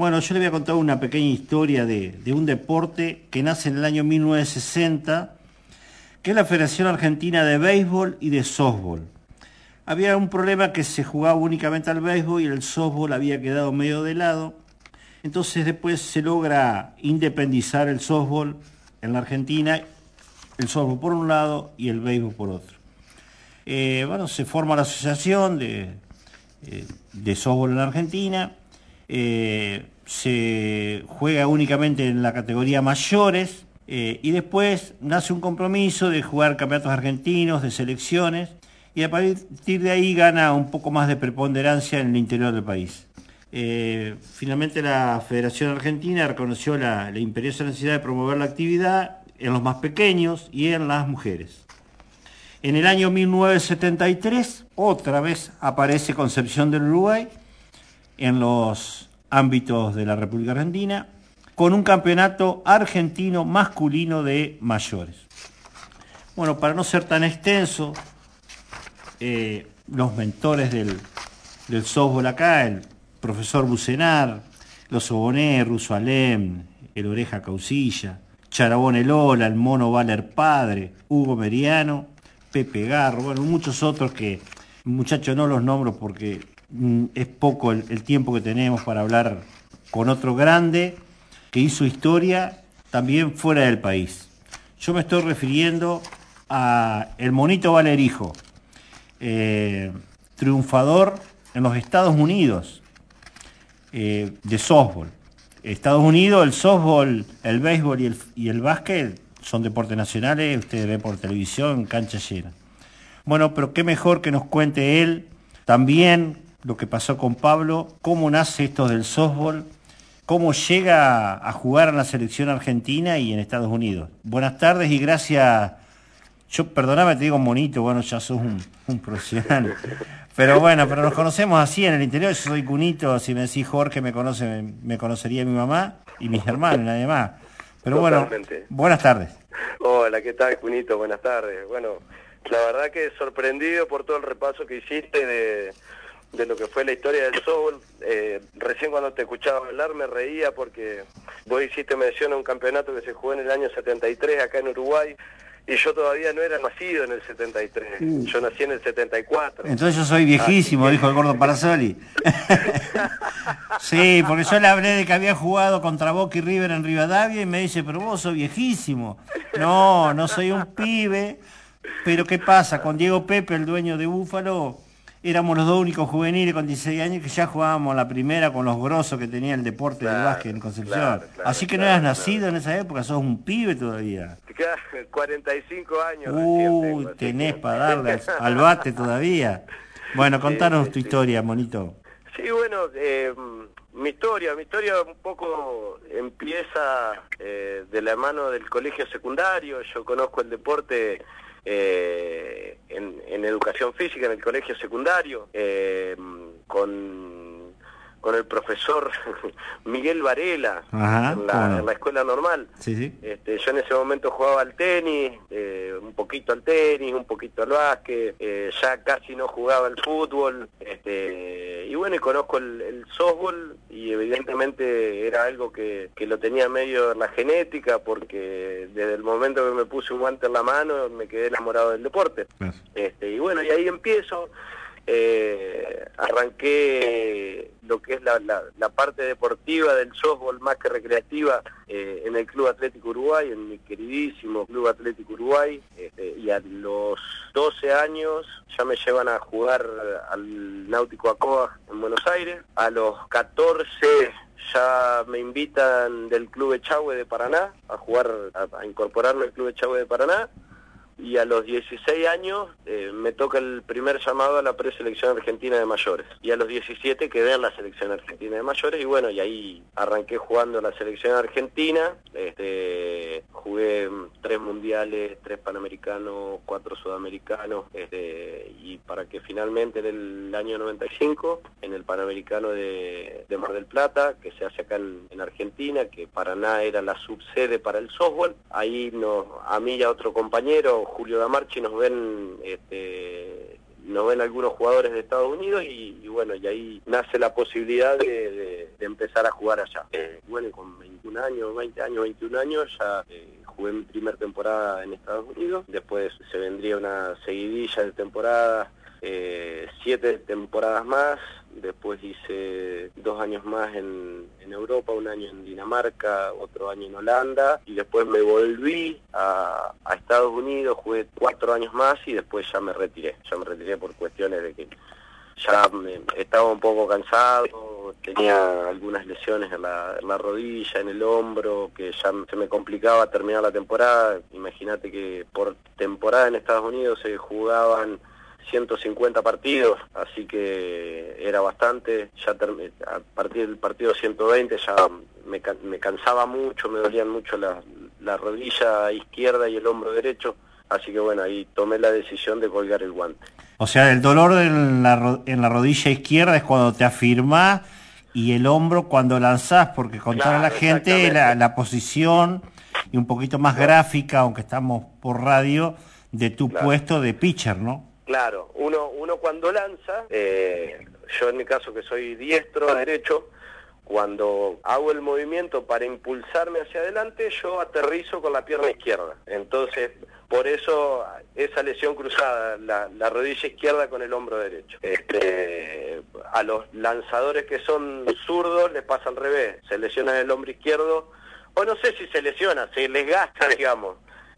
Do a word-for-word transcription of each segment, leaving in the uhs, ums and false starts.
Bueno, yo le voy a contar una pequeña historia de, de un deporte que nace en el año mil novecientos sesenta, que es la Federación Argentina de Béisbol y de Softball. Había un problema que se jugaba únicamente al béisbol y el softball había quedado medio de lado. Entonces después se logra independizar el softball en la Argentina, el softball por un lado y el béisbol por otro. Eh, bueno, se forma la asociación de, eh, de softball en la Argentina, eh, se juega únicamente en la categoría mayores eh, y después nace un compromiso de jugar campeonatos argentinos, de selecciones, y a partir de ahí gana un poco más de preponderancia en el interior del país. Eh, finalmente la Federación Argentina reconoció la, la imperiosa necesidad de promover la actividad en los más pequeños y en las mujeres. En el año mil novecientos setenta y tres, otra vez aparece Concepción del Uruguay en los ámbitos de la República Argentina, con un campeonato argentino masculino de mayores. Bueno, para no ser tan extenso, eh, los mentores del, del softball acá, el profesor Bucenar, los Soboné, Russo Alem, el Oreja Causilla, Charabone Lola, el Mono Valer Padre, Hugo Meriano, Pepe Garro, bueno, muchos otros que, muchachos, no los nombro porque mm, es poco el, el tiempo que tenemos para hablar con otro grande que hizo historia también fuera del país. Yo me estoy refiriendo a el Monito Valerijo, eh, triunfador en los Estados Unidos eh, de softball. Estados Unidos, el softball, el béisbol y el, y el básquet son deportes nacionales, ustedes ven por televisión, cancha llena. Bueno, pero qué mejor que nos cuente él también lo que pasó con Pablo, cómo nace esto del softball, cómo llega a jugar en la selección argentina y en Estados Unidos. Buenas tardes y gracias. Yo, perdóname, te digo monito, bueno, ya sos un, un profesional. Pero bueno, pero nos conocemos así en el interior. Yo soy Cunito, si me decís Jorge, me conoce, me, me conocería mi mamá y mis hermanos, nadie más. Pero Totalmente. Bueno, buenas tardes. Hola, ¿qué tal, Cunito? Buenas tardes. Bueno, la verdad que sorprendido por todo el repaso que hiciste de, de lo que fue la historia del softball. Eh, recién cuando te escuchaba hablar me reía porque vos hiciste mención a un campeonato que se jugó en el año setenta y tres acá en Uruguay. Y yo todavía no era nacido en el setenta y tres, uh. yo nací en el setenta y cuatro. Entonces yo soy viejísimo, que... dijo el gordo Parasoli. Sí, porque yo le hablé de que había jugado contra Boca y River en Rivadavia y me dice, pero vos sos viejísimo. No, no soy un pibe, pero ¿qué pasa? Con Diego Pepe, el dueño de Búfalo, éramos los dos únicos juveniles con dieciséis años que ya jugábamos la primera con los grosos que tenía el deporte claro, del básquet en Concepción. Claro, claro, Así que claro, no eras nacido claro. en esa época, sos un pibe todavía. cuarenta y cinco años. Uy, tengo, tenés que... para darle al, al bate todavía. Bueno, contanos sí, sí, tu sí. historia, monito. Sí, bueno, eh, mi historia, mi historia un poco empieza eh, de la mano del colegio secundario. Yo conozco el deporte eh, en, en educación física en el colegio secundario, eh, con... con el profesor Miguel Varela. Ajá, en, la, bueno. en la escuela normal. Sí, sí. Este, yo en ese momento jugaba al tenis, eh, un poquito al tenis, un poquito al básquet, eh, ya casi no jugaba al fútbol, este, y bueno, y conozco el, el softball y evidentemente era algo que, que lo tenía medio en la genética porque desde el momento que me puse un guante en la mano me quedé enamorado del deporte. Yes. Este, y bueno, y ahí empiezo. Eh, arranqué lo que es la, la, la parte deportiva del softball más que recreativa eh, en el Club Atlético Uruguay, en mi queridísimo Club Atlético Uruguay, este, y a los doce años ya me llevan a jugar al Náutico Acoa en Buenos Aires. A los catorce ya me invitan del Club Echagüe de Paraná a jugar, a, a incorporarme al Club Echagüe de Paraná. Y a los dieciséis años eh, me toca el primer llamado a la preselección argentina de mayores. Y a los diecisiete quedé en la selección argentina de mayores y bueno, y ahí arranqué jugando en la selección argentina. Este, jugué tres mundiales, tres panamericanos, cuatro sudamericanos, este, y para que finalmente en el año noventa y cinco, en el panamericano de, de Mar del Plata, que se hace acá en, en Argentina, que Paraná era la subsede para el softball, ahí nos, a mí y a otro compañero, Julio Damarchi, nos ven este, nos ven algunos jugadores de Estados Unidos y, y bueno, y ahí nace la posibilidad de, de, de empezar a jugar allá. Eh, bueno, con veintiún años, veinte años, veintiún años, ya eh, jugué mi primera temporada en Estados Unidos, después se vendría una seguidilla de temporadas, eh, siete temporadas más, después hice dos años más en, en Europa, un año en Dinamarca, otro año en Holanda, y después me volví a, a Estados Unidos, jugué cuatro años más y después ya me retiré, ya me retiré por cuestiones de que ya me, estaba un poco cansado, tenía algunas lesiones en la, en la rodilla, en el hombro, que ya se me complicaba terminar la temporada. Imagínate que por temporada en Estados Unidos se jugaban ciento cincuenta partidos, así que era bastante. Ya a partir del partido ciento veinte ya me, me cansaba mucho, me dolían mucho la, la rodilla izquierda y el hombro derecho, así que bueno, ahí tomé la decisión de colgar el guante. O sea, el dolor en la, en la rodilla izquierda es cuando te afirmás y el hombro cuando lanzás, porque contar claro, a la gente la, la posición y un poquito más claro. gráfica, aunque estamos por radio, de tu claro. puesto de pitcher, ¿no? Claro, uno, uno cuando lanza, eh, yo en mi caso que soy diestro, derecho, cuando hago el movimiento para impulsarme hacia adelante, yo aterrizo con la pierna izquierda. Entonces, por eso esa lesión cruzada, la, la rodilla izquierda con el hombro derecho. Este, a los lanzadores que son zurdos les pasa al revés, se lesionan el hombro izquierdo, o no sé si se lesiona, se les gasta, digamos,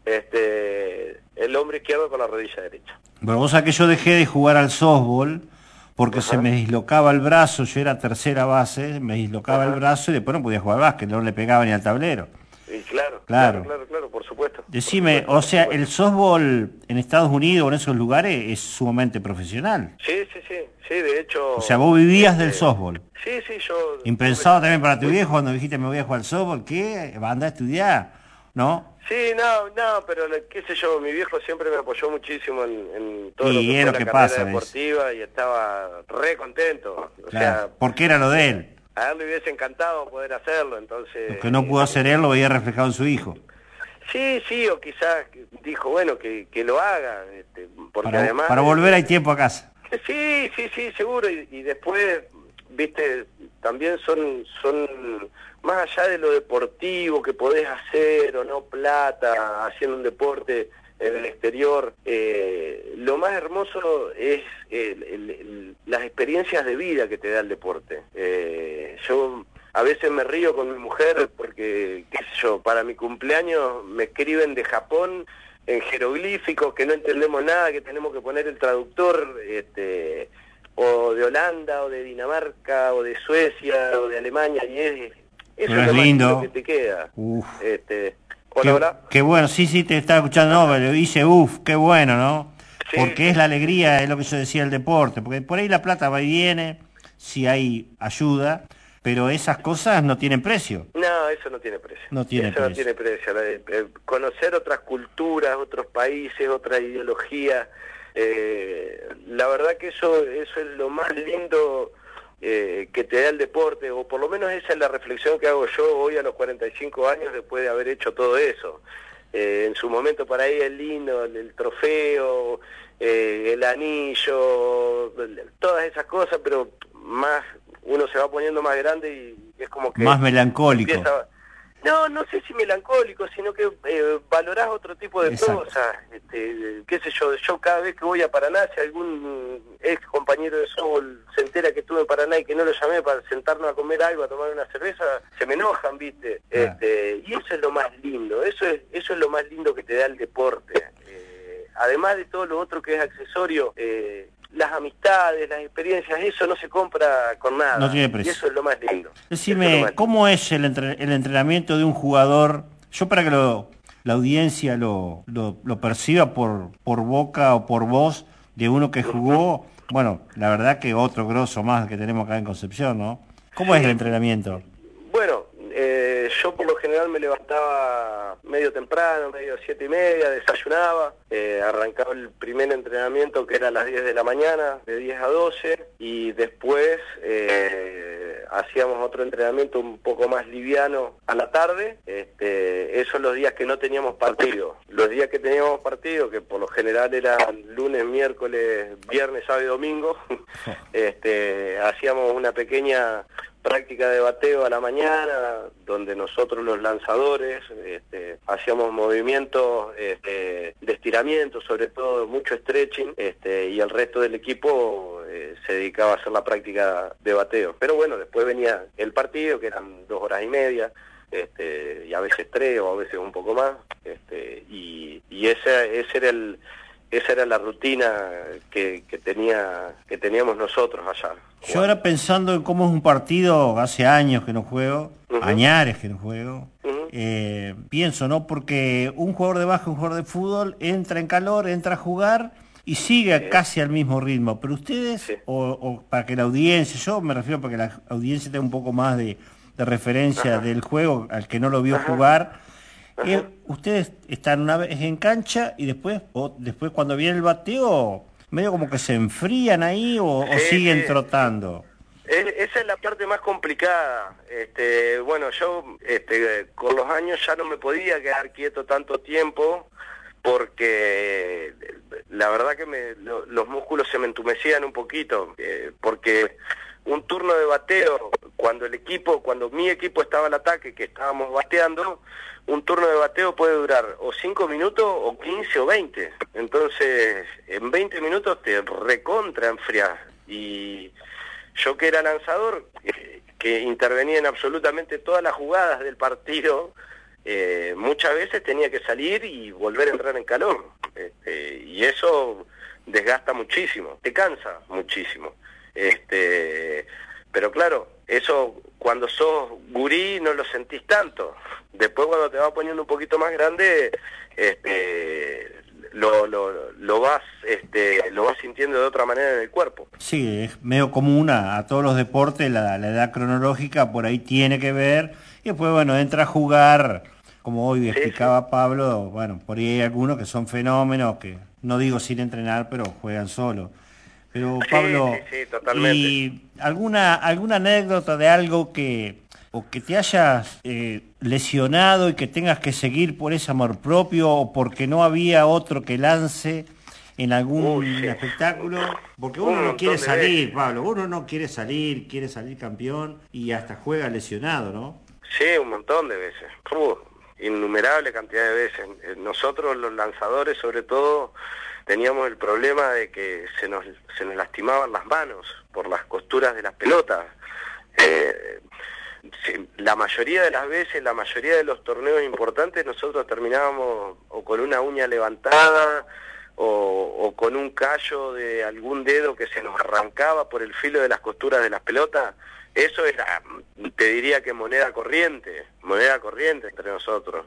este, el hombro izquierdo con la rodilla derecha. Pero vos sabés que yo dejé de jugar al softball porque Ajá. se me dislocaba el brazo, yo era tercera base, me dislocaba Ajá. el brazo y después no podía jugar al básquet, no le pegaba ni al tablero. Y claro, claro, claro, claro, claro, por supuesto. Decime, por supuesto, o sea, por el softball en Estados Unidos o en esos lugares es sumamente profesional. Sí, sí, sí, sí, de hecho... O sea, vos vivías este, del softball. Sí, sí, yo... Impensado también para tu viejo cuando dijiste me voy a jugar al softball, ¿qué? ¿Va a andar a estudiar? ¿No? Sí, no, no, pero qué sé yo, mi viejo siempre me apoyó muchísimo en, en todo lo que fue lo la que carrera pasa, deportiva es. Y estaba re contento. O claro, sea, porque era lo de él. A él le hubiese encantado poder hacerlo, entonces... Lo que no pudo hacer él lo veía reflejado en su hijo. Sí, sí, o quizás dijo, bueno, que, que lo haga, este, porque para, además... Para volver hay tiempo a casa. Sí, sí, sí, seguro, y, y después, viste, también son, son, más allá de lo deportivo que podés hacer o no plata, haciendo un deporte en el exterior, eh, lo más hermoso es el, el, el, las experiencias de vida que te da el deporte. Eh, yo... A veces me río con mi mujer porque, qué sé yo, para mi cumpleaños me escriben de Japón en jeroglíficos que no entendemos nada, que tenemos que poner el traductor, este, o de Holanda, o de Dinamarca, o de Suecia, o de Alemania, y es, eso es, es lo lindo. más lindo que te queda. Uf. Este, hola, qué, hola. Qué bueno, sí, sí, te estaba escuchando, no, pero dice, uff, qué bueno, ¿no? Sí, porque sí, es la alegría, es lo que yo decía del deporte, porque por ahí la plata va y viene, si hay ayuda, pero esas cosas no tienen precio. No, eso no tiene precio. No tiene eso precio. no tiene precio. Eh, conocer otras culturas, otros países, otra ideología, eh, la verdad que eso, eso es lo más lindo eh, que te da el deporte, o por lo menos esa es la reflexión que hago yo hoy a los cuarenta y cinco años después de haber hecho todo eso. Eh, en su momento para ahí es lindo, el, el trofeo, eh, el anillo, todas esas cosas, pero más... uno se va poniendo más grande y es como que... Más melancólico. Empieza... No, no sé si melancólico, sino que eh, valorás otro tipo de Exacto. cosas. Este, qué sé yo, yo cada vez que voy a Paraná, si algún ex compañero de softball se entera que estuve en Paraná y que no lo llamé para sentarnos a comer algo, a tomar una cerveza, se me enojan, ¿viste? Ah. Este, y eso es lo más lindo, eso es, eso es lo más lindo que te da el deporte. Eh, además de todo lo otro que es accesorio... Eh, las amistades, las experiencias, eso no se compra con nada. No tiene precio. Y eso es lo más lindo. Decime, es lo más lindo. ¿cómo es el, entre, el entrenamiento de un jugador? Yo para que lo, la audiencia lo, lo, lo perciba por, por boca o por voz de uno que jugó, bueno, la verdad que otro grosso más que tenemos acá en Concepción, ¿no? ¿Cómo sí. es el entrenamiento? Bueno, eh, yo por lo general me levantaba medio temprano, medio siete y media, desayunaba, eh, arrancaba el primer entrenamiento que era a las diez de la mañana, de diez a doce, y después eh, hacíamos otro entrenamiento un poco más liviano a la tarde. Este, esos los días que no teníamos partido. Los días que teníamos partido, que por lo general eran lunes, miércoles, viernes, sábado y domingo, este, hacíamos una pequeña práctica de bateo a la mañana, donde nosotros los lanzadores este, hacíamos movimientos este, de estiramiento, sobre todo mucho stretching, este, y el resto del equipo eh, se dedicaba a hacer la práctica de bateo. Pero bueno, después venía el partido, que eran dos horas y media, este, y a veces tres o a veces un poco más, este, y, y ese, ese era el... Esa era la rutina que, que tenía que teníamos nosotros allá. Yo ahora pensando en cómo es un partido, hace años que no juego, uh-huh. añares que no juego, uh-huh. eh, pienso, ¿no? Porque un jugador de básquet, un jugador de fútbol, entra en calor, entra a jugar y sigue sí. casi al mismo ritmo. Pero ustedes, sí. o, o para que la audiencia, yo me refiero para que la audiencia tenga un poco más de, de referencia uh-huh. del juego, al que no lo vio uh-huh. jugar, Eh, ustedes están una vez en cancha y después o después cuando viene el bateo medio como que se enfrían ahí o, sí, o siguen sí. trotando. Es, esa es la parte más complicada. Este, bueno, yo este, con los años ya no me podía quedar quieto tanto tiempo porque la verdad que me, lo, los músculos se me entumecían un poquito, eh, porque un turno de bateo, cuando el equipo, cuando mi equipo estaba al ataque, que estábamos bateando, un turno de bateo puede durar o cinco minutos o quince o veinte. Entonces, en veinte minutos te recontra enfriás. Y yo que era lanzador, eh, que intervenía en absolutamente todas las jugadas del partido, eh, muchas veces tenía que salir y volver a entrar en calor. Este, y eso desgasta muchísimo, te cansa muchísimo. Este, pero claro, eso cuando sos gurí no lo sentís tanto. Después cuando te vas poniendo un poquito más grande, este, lo, lo, lo vas, este, lo vas sintiendo de otra manera en el cuerpo. Sí, es medio común a, a todos los deportes, la, la edad cronológica por ahí tiene que ver, y después bueno, entra a jugar, como hoy explicaba sí, sí. Pablo, bueno, por ahí hay algunos que son fenómenos, que no digo sin entrenar, pero juegan solo. Pero Pablo, sí, sí, sí, totalmente. ¿y alguna alguna anécdota de algo que o que te hayas eh, lesionado y que tengas que seguir por ese amor propio o porque no había otro que lance en algún Uy, sí. espectáculo? Porque uno no quiere salir, Pablo, uno no quiere salir, quiere salir campeón y hasta juega lesionado, ¿no? Sí, un montón de veces, uh, innumerable cantidad de veces. Nosotros los lanzadores sobre todo teníamos el problema de que se nos, se nos lastimaban las manos por las costuras de las pelotas. Eh, sí, la mayoría de las veces, la mayoría de los torneos importantes, nosotros terminábamos o con una uña levantada o, o con un callo de algún dedo que se nos arrancaba por el filo de las costuras de las pelotas. Eso era, te diría que moneda corriente, moneda corriente entre nosotros.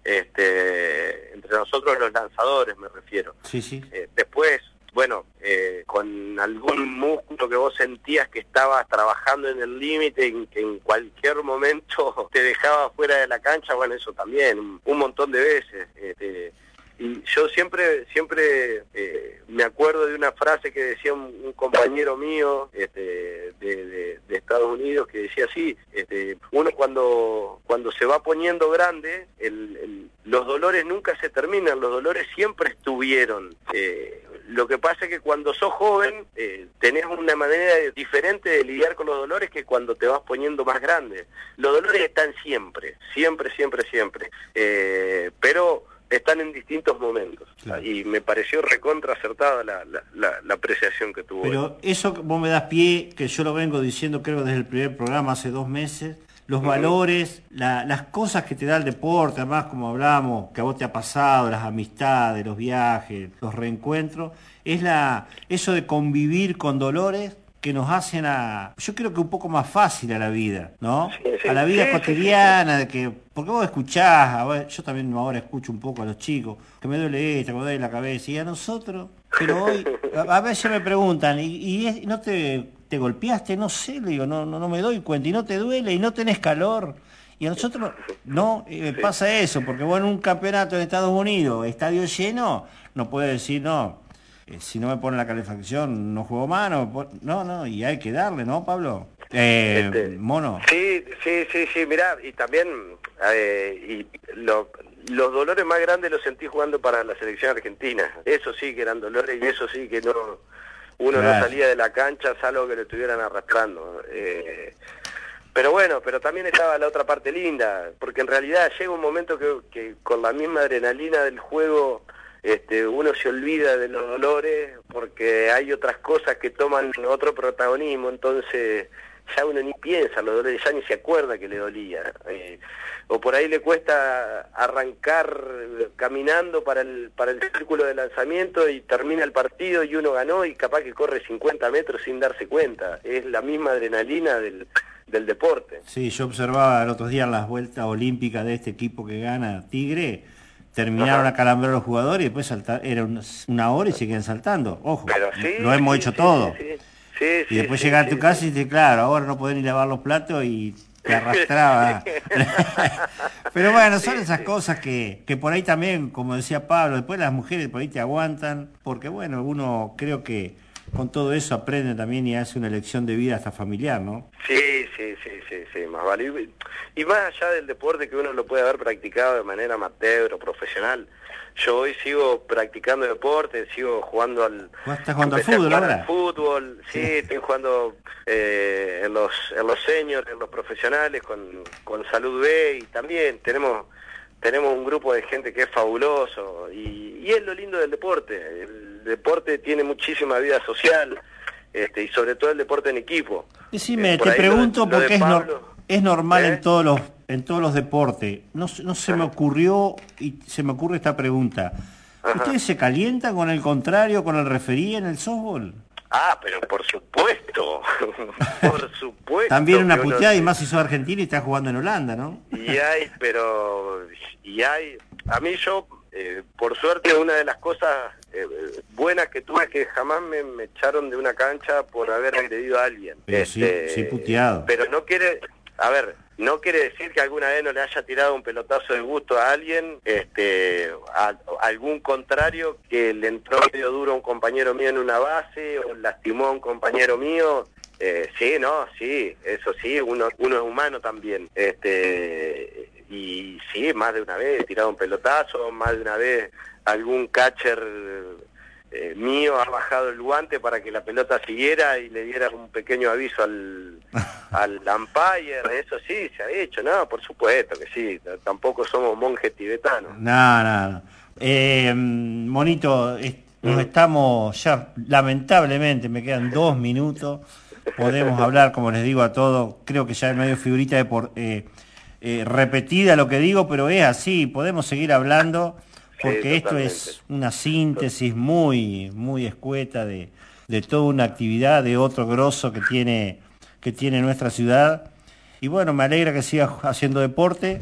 Este, entre nosotros los lanzadores me refiero. Sí, sí. Eh, después, bueno, eh, con algún músculo que vos sentías que estabas trabajando en el límite, en que en cualquier momento te dejaba fuera de la cancha, bueno, eso también, un, un montón de veces. Este, y yo siempre, siempre eh, me acuerdo de una frase que decía un, un compañero mío este, de, de, de Estados Unidos, que decía así, este, uno cuando, cuando se va poniendo grande, el, el, los dolores nunca se terminan, los dolores siempre estuvieron. Eh, lo que pasa es que cuando sos joven, eh, tenés una manera diferente de lidiar con los dolores que cuando te vas poniendo más grande. Los dolores están siempre, siempre, siempre, siempre. Eh, pero están en distintos momentos. Claro. Y me pareció recontra acertada la, la, la, la apreciación que tuvo. Pero él. Eso vos me das pie, que yo lo vengo diciendo creo desde el primer programa hace dos meses, los uh-huh. valores, la, las cosas que te da el deporte, además como hablamos, que a vos te ha pasado, las amistades, los viajes, los reencuentros, es la eso de convivir con dolores que nos hacen a, yo creo que un poco más fácil a la vida, ¿no? Sí, sí, a la vida sí, cotidiana, sí, sí. de que, porque vos escuchás, a ver, yo también ahora escucho un poco a los chicos, que me duele esto, que me duele la cabeza, y a nosotros, pero hoy, a, a veces me preguntan, ¿y, y es, no te, te golpeaste? No sé, le digo, no, no, no me doy cuenta, y no te duele, y no tenés calor, y a nosotros, no, eh, sí. pasa eso, porque vos en un campeonato en Estados Unidos, estadio lleno, no puedes decir, no, Eh, si no me ponen la calefacción, no juego más, no, no, no, y hay que darle, ¿no, Pablo? Eh, Este, Mono. Sí, sí, sí, sí, mirá, y también eh, y lo, los dolores más grandes los sentí jugando para la selección argentina. Eso sí que eran dolores y eso sí que no uno Claro. no salía de la cancha salvo que lo estuvieran arrastrando. Eh, pero bueno, pero también estaba la otra parte linda, porque en realidad llega un momento que, que con la misma adrenalina del juego este, uno se olvida de los dolores porque hay otras cosas que toman otro protagonismo, entonces ya uno ni piensa los dolores, ya ni se acuerda que le dolía. Eh, o por ahí le cuesta arrancar caminando para el, para el círculo de lanzamiento y termina el partido y uno ganó y capaz que corre cincuenta metros sin darse cuenta. Es la misma adrenalina del, del deporte. Sí, yo observaba el otro día en las vueltas olímpicas de este equipo que gana Tigre, terminaron Ajá. a calambrar los jugadores y después salta, era una, una hora y seguían saltando. Ojo, Pero sí, lo hemos sí, hecho sí, todo. sí, sí. Sí, Y después sí, llegar sí, a tu sí, casa sí. y dices, claro, ahora no podés ni lavar los platos y te arrastraba. Pero bueno, son Sí, esas sí. cosas que, que por ahí también, como decía Pablo, después las mujeres por ahí te aguantan, porque bueno, uno creo que con todo eso aprende también y hace una elección de vida hasta familiar, ¿no? Sí, sí, sí, sí, sí, más vale. Y, y más allá del deporte que uno lo puede haber practicado de manera amateur o profesional, yo hoy sigo practicando deporte, sigo jugando al... ¿Vos estás jugando al Empecé a fútbol jugar ahora? al fútbol, sí, estoy jugando eh, en los en los seniors, en los profesionales, con, con Salud B, y también tenemos tenemos un grupo de gente que es fabuloso, y, y es lo lindo del deporte. El deporte tiene muchísima vida social, este, y sobre todo el deporte en equipo. Decime, Eh, por te ahí lo de- pregunto lo porque de es, nor- Pablo, es normal ¿eh? en todos los en todos los deportes. No, se- no se me Ajá, ocurrió y se me ocurre esta pregunta. ajá. ¿Ustedes se calientan con el contrario, con el referí en el softball? Ah, pero por supuesto, por supuesto También una que uno... puteada y más si sos argentino y estás jugando en Holanda, ¿no? Y hay, pero... Y hay... A mí yo, eh, por suerte, una de las cosas eh, buenas que tuve es que jamás me, me echaron de una cancha por haber agredido a alguien. Pero sí, sí puteado. Pero no quiere... A ver, no quiere decir que alguna vez no le haya tirado un pelotazo de gusto a alguien, este, a, a algún contrario que le entró medio duro a un compañero mío en una base o lastimó a un compañero mío. Eh, sí, no, sí, eso sí, uno, uno es humano también. Este, y sí, más de una vez he tirado un pelotazo, más de una vez algún catcher eh, mío ha bajado el guante para que la pelota siguiera y le diera un pequeño aviso al, al umpire. Eso sí, se ha hecho, no, por supuesto que sí, tampoco somos monjes tibetanos. No, no, no. Eh, Monito, es- nos Mm. estamos ya, lamentablemente, me quedan dos minutos. Podemos hablar, como les digo a todos, creo que ya es medio figurita de por, eh, eh, repetida lo que digo, pero es así, podemos seguir hablando, porque Sí, esto totalmente. es una síntesis muy, muy escueta de, de toda una actividad, de otro grosso que tiene, que tiene nuestra ciudad. Y bueno, me alegra que sigas haciendo deporte,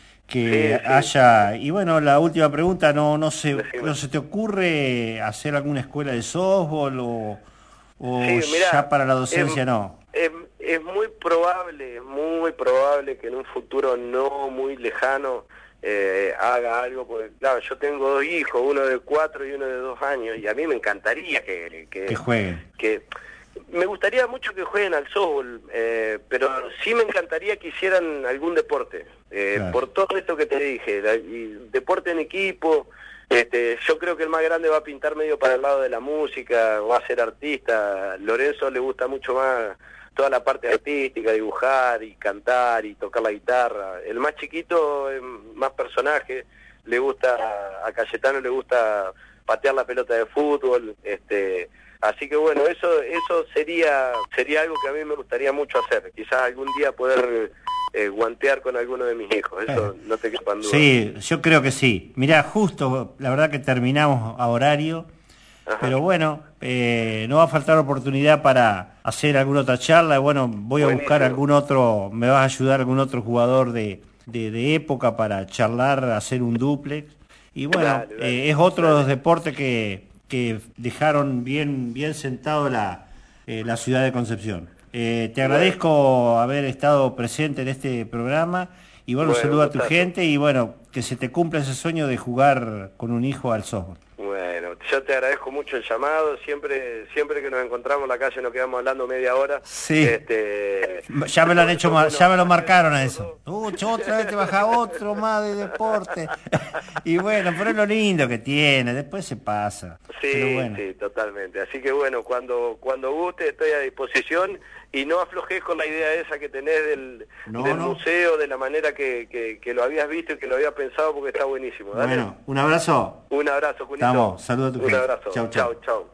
que Sí, sí. haya... Y bueno, la última pregunta, ¿no, no, se, Decime. ¿no se te ocurre hacer alguna escuela de softball o, o Sí, mirá, ya para la docencia em, no? Es, es muy probable, muy probable que en un futuro no muy lejano eh, haga algo, porque claro, yo tengo dos hijos, uno de cuatro y uno de dos años, y a mí me encantaría que... Que, Que jueguen. que me gustaría mucho que jueguen al softball, eh, pero sí me encantaría que hicieran algún deporte, eh, Claro. por todo esto que te dije, la- y deporte en equipo. Este, yo creo que el más grande va a pintar medio para el lado de la música, va a ser artista. Lorenzo le gusta mucho más toda la parte artística, dibujar y cantar y tocar la guitarra. El más chiquito es más personaje, le gusta, a Cayetano le gusta patear la pelota de fútbol, este, así que bueno, eso eso sería sería algo que a mí me gustaría mucho hacer, quizás algún día poder eh, guantear con alguno de mis hijos, eso no te quepa en duda. Sí, yo creo que sí. Mirá, justo, la verdad que terminamos a horario, Ajá. pero bueno, eh, no va a faltar oportunidad para hacer alguna otra charla. Bueno, voy a buscar Buenísimo. algún otro, me vas a ayudar algún otro jugador de, de, de época para charlar, hacer un duplex. Y bueno, Dale, dale, eh, es otro de los dale. deportes que, que dejaron bien, bien sentado la, eh, la ciudad de Concepción. Eh, te agradezco haber estado presente en este programa y bueno, un Bueno, saludo a tu gustazo. gente y bueno, que se te cumpla ese sueño de jugar con un hijo al softball. Bueno, yo te agradezco mucho el llamado, siempre siempre que nos encontramos en la calle nos quedamos hablando media hora. Sí, este, ya me lo han hecho, bueno, ya me lo marcaron a eso. Uh, otra vez te baja otro más de deporte. Y bueno, pero es lo lindo que tiene, después se pasa. Sí, bueno. sí, totalmente. Así que bueno, cuando cuando guste estoy a disposición y no aflojes con la idea esa que tenés del, no, del no. museo, de la manera que, que, que lo habías visto y que lo habías pensado, porque está buenísimo. Dale. Bueno, un abrazo. Un abrazo, Junito. Estamos, saludos a tu Un gente. abrazo. Chau, chau. Chau, chau.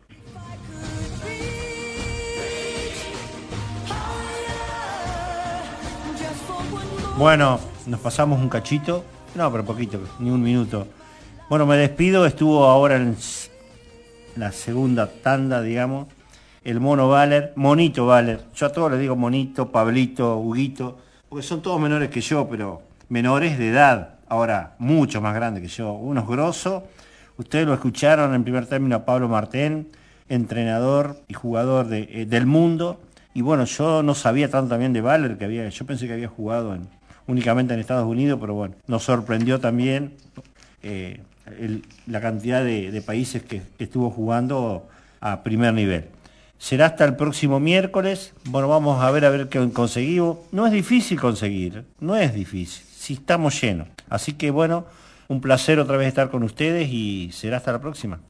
Bueno, nos pasamos un cachito, no, pero poquito, ni un minuto. Bueno, me despido, estuvo ahora en la segunda tanda, digamos, el Mono Valer, Monito Valer. Yo a todos les digo Monito, Pablito, Huguito, porque son todos menores que yo, pero menores de edad, ahora mucho más grandes que yo. Uno es grosso, ustedes lo escucharon en primer término a Pablo Martén, entrenador y jugador de, eh, del mundo. Y bueno, yo no sabía tanto también de Valer, que había, yo pensé que había jugado en, únicamente en Estados Unidos, pero bueno, nos sorprendió también eh, el, la cantidad de, de países que, que estuvo jugando a primer nivel. Será hasta el próximo miércoles. Bueno, vamos a ver a ver qué conseguimos. No es difícil conseguir, no es difícil, si estamos llenos. Así que bueno, un placer otra vez estar con ustedes y será hasta la próxima.